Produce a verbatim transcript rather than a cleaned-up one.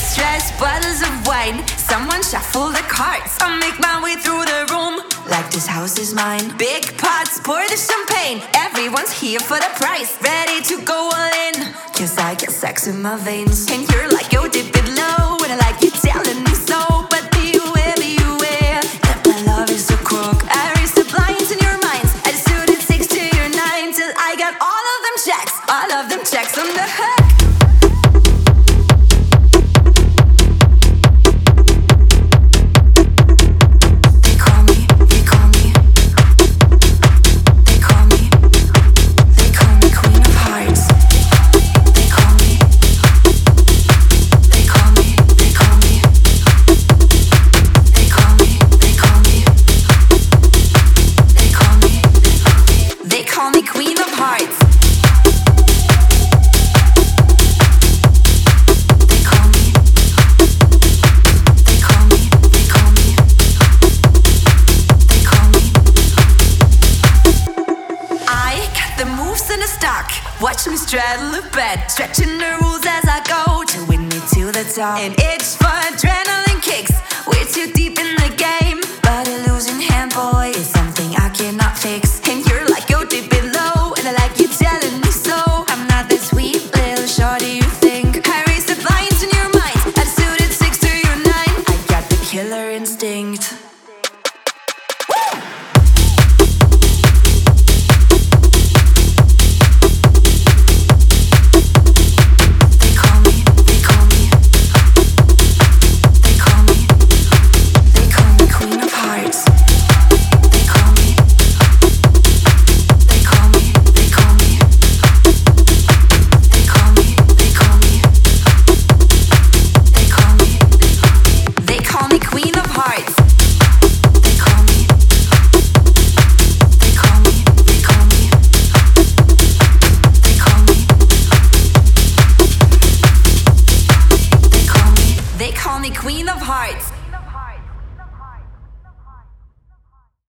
stress, bottles of wine. Someone shuffle the cards. I'll make my way through the room like this house is mine. Big pots, pour the champagne. Everyone's here for the price, ready to go all in. Cause I get sex in my veins. And you're like, yo, dip it low. And I like you telling me so. But beware, beware, that my love is a crook. I raise the blinds in your minds. I suited six to your nine. Till I got all of them checks. All of them checks on the hook. Watch me straddle the bed, stretching the rules as I go to win me to the top. And it's for adrenaline kicks. We're too deep in the game, but a losing hand, boy, is something I cannot fix. And you're like, yo, dip it low, and I like you telling me so. I'm not that sweet little shorty you think. I raise the blinds in your mind. I suited six to your nine. I got the killer instinct. Queen of Hearts.